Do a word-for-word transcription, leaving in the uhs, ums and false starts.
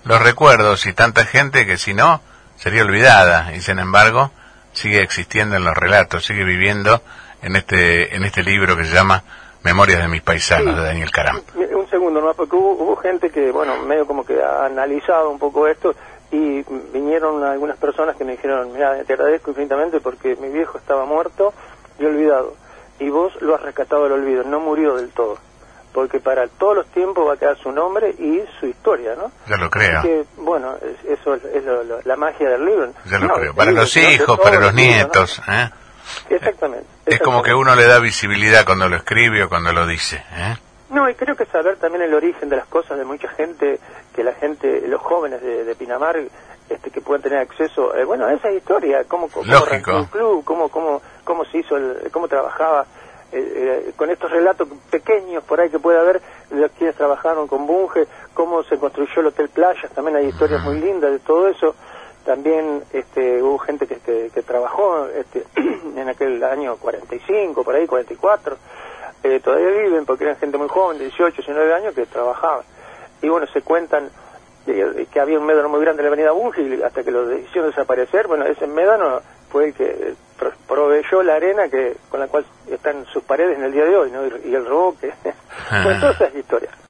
los recuerdos y tanta gente que si no, sería olvidada, y sin embargo, sigue existiendo en los relatos, sigue viviendo en este en este libro que se llama Memorias de mis paisanos, sí, de Daniel Caram. Un segundo nomás, porque hubo, hubo gente que, bueno, medio como que ha analizado un poco esto, y vinieron algunas personas que me dijeron, mira, te agradezco infinitamente porque mi viejo estaba muerto y olvidado, y vos lo has rescatado del olvido, no murió del todo, porque para todos los tiempos va a quedar su nombre y su historia, ¿no? Ya lo creo. Que, bueno, es, eso es, es lo, lo, la magia del libro. Ya lo no, creo. Para libro, los hijos, para los nietos, ¿no? ¿eh? Exactamente. Es como que uno le da visibilidad cuando lo escribe o cuando lo dice, ¿eh? No, y creo que saber también el origen de las cosas de mucha gente, que la gente, los jóvenes de, de Pinamar, este, que puedan tener acceso, eh, bueno, a esa historia, cómo, cómo arrancó el club, cómo, cómo, cómo se hizo, el, cómo trabajaba, eh, eh, con estos relatos pequeños por ahí que puede haber de quienes trabajaron con Bunge, cómo se construyó el Hotel Playas, también hay historias muy lindas de todo eso. También este, hubo gente que, que, que trabajó este, en aquel año cuarenta y cinco, por ahí, cuarenta y cuatro, eh, todavía viven porque eran gente muy joven, de dieciocho, diecinueve años, que trabajaban. Y bueno, se cuentan eh, que había un médano muy grande en la avenida Bunge, y hasta que lo hicieron desaparecer, bueno, ese médano fue el que proveyó la arena que con la cual están sus paredes en el día de hoy, ¿no? Y, y el roque, pues todas esas historias.